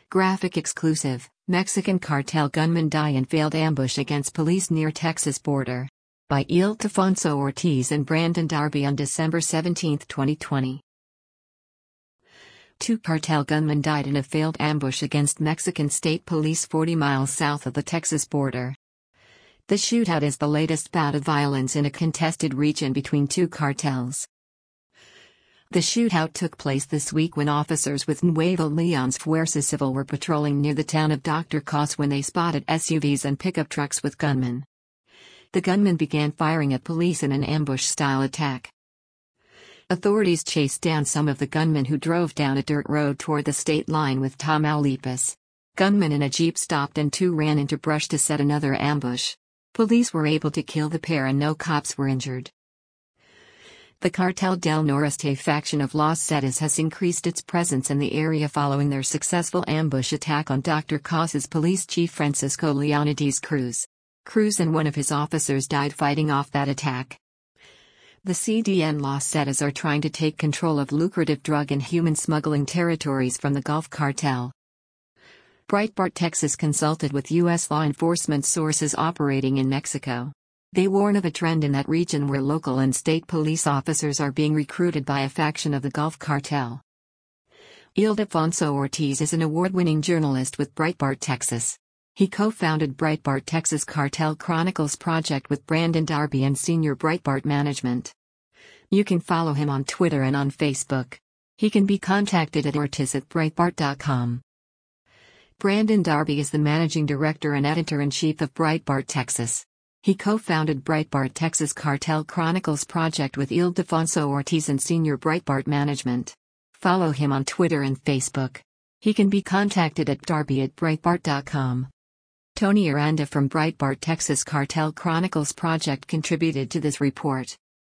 Graphic exclusive: Mexican cartel gunmen die in failed ambush against police near Texas border. By Ildefonso Ortiz and Brandon Darby on December 17, 2020. Two cartel gunmen died in a failed ambush against Mexican State Police 40 miles south of the Texas border. The shootout is the latest bout of violence in a contested region between two cartels. The shootout took place this week when officers with Nuevo Leon's Fuerza Civil were patrolling near the town of Dr. Cos when they spotted SUVs and pickup trucks with gunmen. The gunmen began firing at police in an ambush-style attack. Authorities chased down some of the gunmen who drove down a dirt road toward the state line with Tamaulipas. Gunmen in a jeep stopped and two ran into brush to set another ambush. Police were able to kill the pair and no cops were injured. The Cartel del Noreste faction of Los Zetas has increased its presence in the area following their successful ambush attack on Dr. Cos's police chief Francisco Leonidas Cruz. Cruz and one of his officers died fighting off that attack. The CDN Los Zetas are trying to take control of lucrative drug and human smuggling territories from the Gulf Cartel. Breitbart Texas consulted with U.S. law enforcement sources operating in Mexico. They warn of a trend in that region where local and state police officers are being recruited by a faction of the Gulf Cartel. Ildefonso Ortiz is an award-winning journalist with Breitbart Texas. He co-founded Breitbart Texas Cartel Chronicles Project with Brandon Darby and senior Breitbart management. You can follow him on Twitter and on Facebook. He can be contacted at ortiz@breitbart.com. Brandon Darby is the managing director and editor-in-chief of Breitbart Texas. He co-founded Breitbart Texas Cartel Chronicles Project with Ildefonso Ortiz and senior Breitbart management. Follow him on Twitter and Facebook. He can be contacted at darby@breitbart.com. Tony Aranda from Breitbart Texas Cartel Chronicles Project contributed to this report.